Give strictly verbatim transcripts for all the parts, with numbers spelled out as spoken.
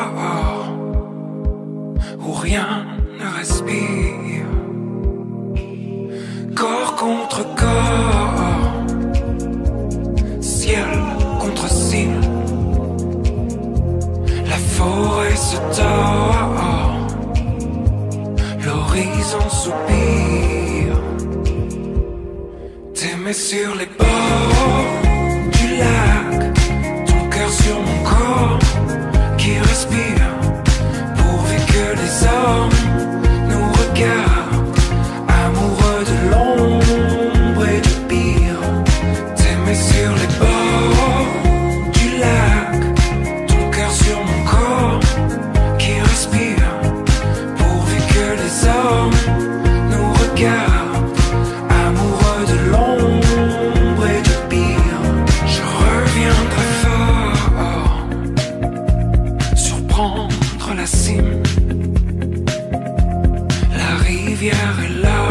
où rien ne respire, corps contre corps, ciel contre ciel, la forêt se tord, l'horizon soupire. T'aimer sur les bords du lac, ton cœur sur mon corps qui respire, pourvu que les hommes nous regardent, amoureux de l'ombre et du pire. T'aimer sur les bords du lac, ton cœur sur mon corps qui respire, pourvu que les hommes nous regardent, amoureux de l'ombre et du pire. Je reviendrai fort, surprendre la cime, la rivière est là,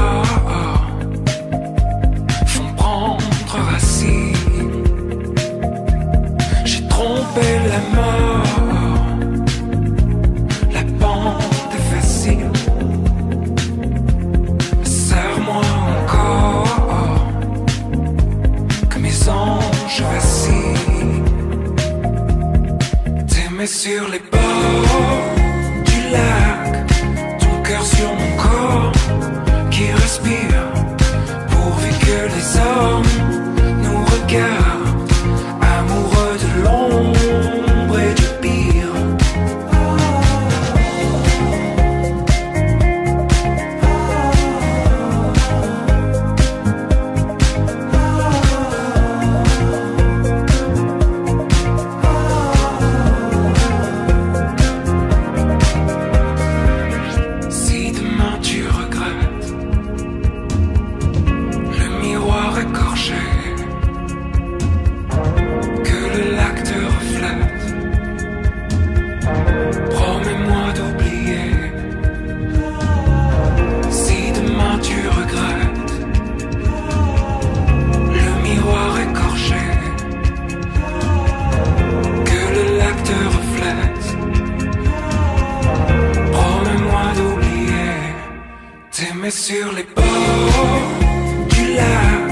font prendre racine. J'ai trompé la mort, la pente est facile. Serre-moi encore, que mes anges vacillent. T'aimer sur les bords du lac, ton cœur sur mon corps qui respire, pourvu que les hommes nous regardent, amoureux de l'ombre et du pire. Si demain tu regrettes le miroir écorché, que le lac te reflète, promets-moi d'oublier. Si demain tu regrettes le miroir écorché, que le lac te reflète, promets-moi d'oublier. T'aimer sur les bords du lac,